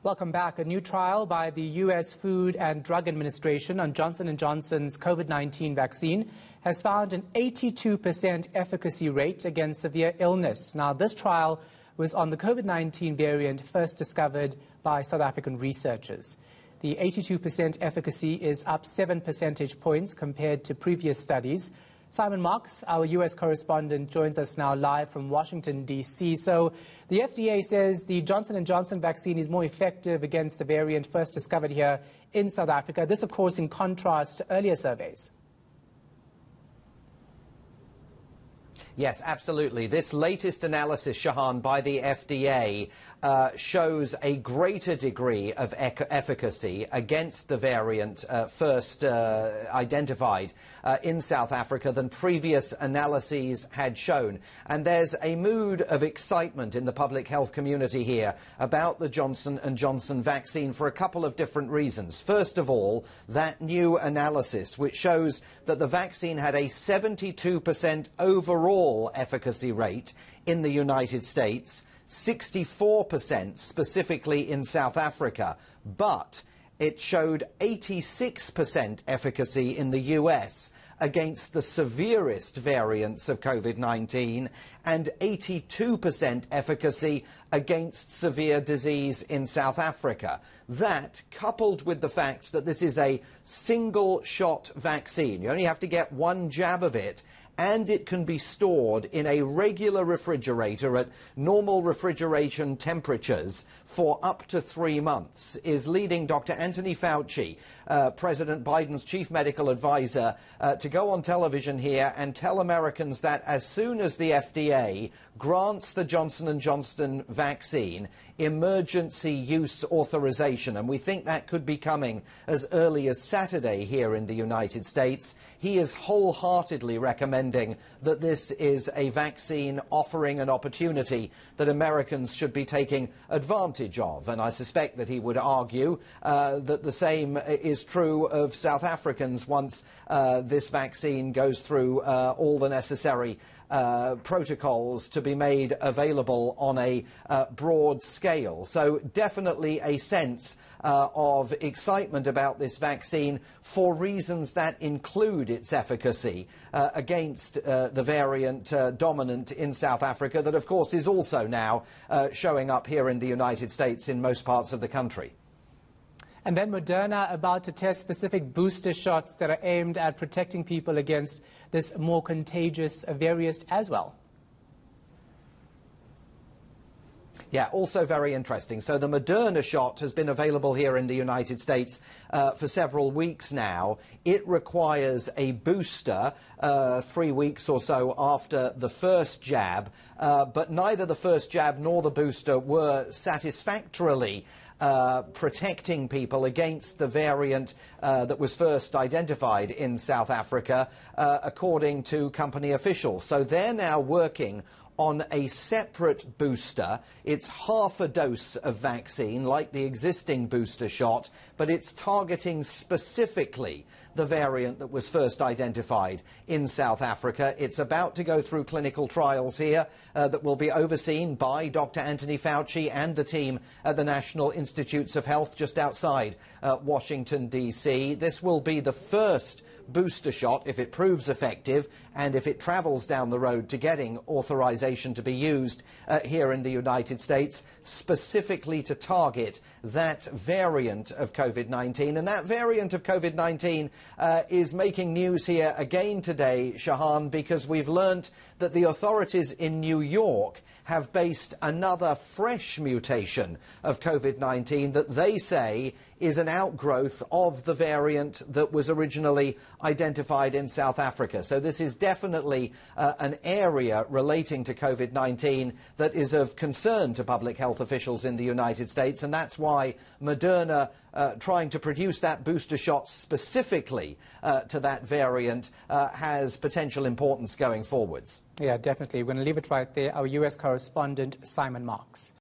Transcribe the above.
Welcome back. A new trial by the U.S. Food and Drug Administration on Johnson & Johnson's COVID-19 vaccine has found an 82% efficacy rate against severe illness. Now, this trial was on the COVID-19 variant first discovered by South African researchers. The 82% efficacy is up 7 percentage points compared to previous studies. Simon Marks, our U.S. correspondent, joins us now live from Washington, D.C. So the FDA says the Johnson & Johnson vaccine is more effective against the variant first discovered here in South Africa. This, of course, in contrast to earlier surveys. Yes, absolutely. This latest analysis, Shahan, by the FDA shows a greater degree of efficacy against the variant first identified in South Africa than previous analyses had shown. And there's a mood of excitement in the public health community here about the Johnson & Johnson vaccine for a couple of different reasons. First of all, that new analysis, which shows that the vaccine had a 72% overall efficacy rate in the United States, 64% specifically in South Africa, but it showed 86% efficacy in the US against the severest variants of COVID-19 and 82% efficacy against severe disease in South Africa. That, coupled with the fact that this is a single-shot vaccine, you only have to get one jab of it, and it can be stored in a regular refrigerator at normal refrigeration temperatures for up to 3 months, is leading Dr. Anthony Fauci, President Biden's chief medical advisor, to go on television here and tell Americans that as soon as the FDA grants the Johnson & Johnson vaccine emergency use authorization, and we think that could be coming as early as Saturday here in the United States, he is wholeheartedly recommending that this is a vaccine offering an opportunity that Americans should be taking advantage of. And I suspect that he would argue that the same is true of South Africans once this vaccine goes through all the necessary protocols to be made available on a broad scale. So definitely a sense of excitement about this vaccine for reasons that include its efficacy against the variant dominant in South Africa that, of course, is also now showing up here in the United States in most parts of the country. And then Moderna about to test specific booster shots that are aimed at protecting people against this more contagious variant as well. Yeah, also very interesting. So the Moderna shot has been available here in the United States for several weeks now. It requires a booster 3 weeks or so after the first jab, but neither the first jab nor the booster were satisfactorily protecting people against the variant that was first identified in South Africa, according to company officials. So they're now working on a separate booster. It's half a dose of vaccine, like the existing booster shot, but it's targeting specifically the variant that was first identified in South Africa. It's about to go through clinical trials here that will be overseen by Dr. Anthony Fauci and the team at the National Institutes of Health just outside Washington, D.C. This will be the first booster shot, if it proves effective and if it travels down the road to getting authorization to be used here in the United States, specifically to target that variant of COVID-19. And that variant of COVID-19 is making news here again today, Shahan, because we've learnt that the authorities in New York have based another fresh mutation of COVID-19 that they say is an outgrowth of the variant that was originally identified in South Africa. So this is definitely an area relating to COVID-19 that is of concern to public health officials in the United States, and that's why Moderna trying to produce that booster shot specifically to that variant has potential importance going forwards. Yeah, definitely. We're going to leave it right there. Our U.S. correspondent, Simon Marks.